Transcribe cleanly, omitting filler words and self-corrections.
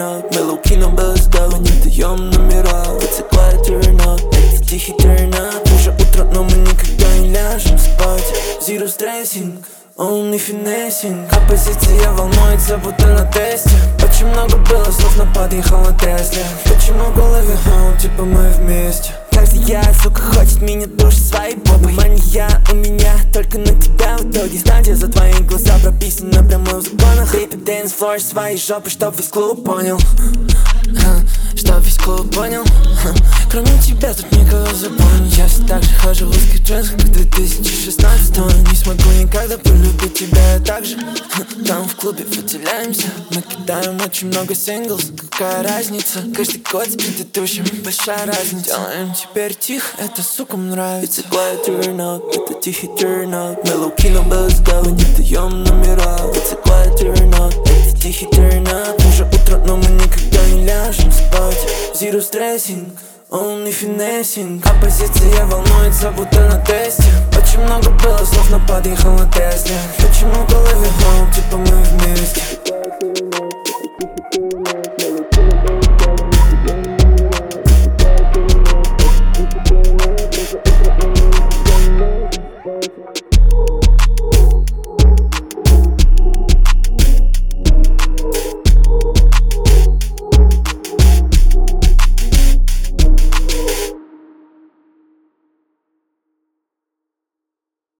up. Мы лоу-ки, но без дел. Мы не даем номера. It's a quiet turn up. Это тихий turn up. Уже утро, но мы никогда не ляжем спать. Zero stressing, only finessing. Оппозиция волнуется, будто на тесте. Очень много было слов, но подъехала Тесла. Почему в голове типа мы вместе? Каждый я, сука, хочет меня душить своей попой. Мания у меня только на тебя в итоге. Стадия за твои глаза прописана прямо в законах. Baby dance floor своей жопы, чтоб весь клуб понял. Чтоб весь клуб понял. Кроме тебя тут никого запомнить. Я все так же хожу в узких джинсах, как 2016. Но не смогу никогда полюбить тебя так же. Там в клубе выделяемся. Мы кидаем очень много синглс. Какая разница? Каждый год с предыдущим большая разница. Делаем теперь тихо, это сукам нравится. It's a quiet turn up, это тихий turn up. Мы лоу-ки, но без дел. Мы не даем номера. It's a quiet turn up, это тихий turn up. Уже утро, но мы никогда не ляжем спать. Zero stressing, only finessing. Оппозиция волнуется, будто на тесте. Очень много было слов, но подъехала Тесла. Почему в голове типа мы вместе?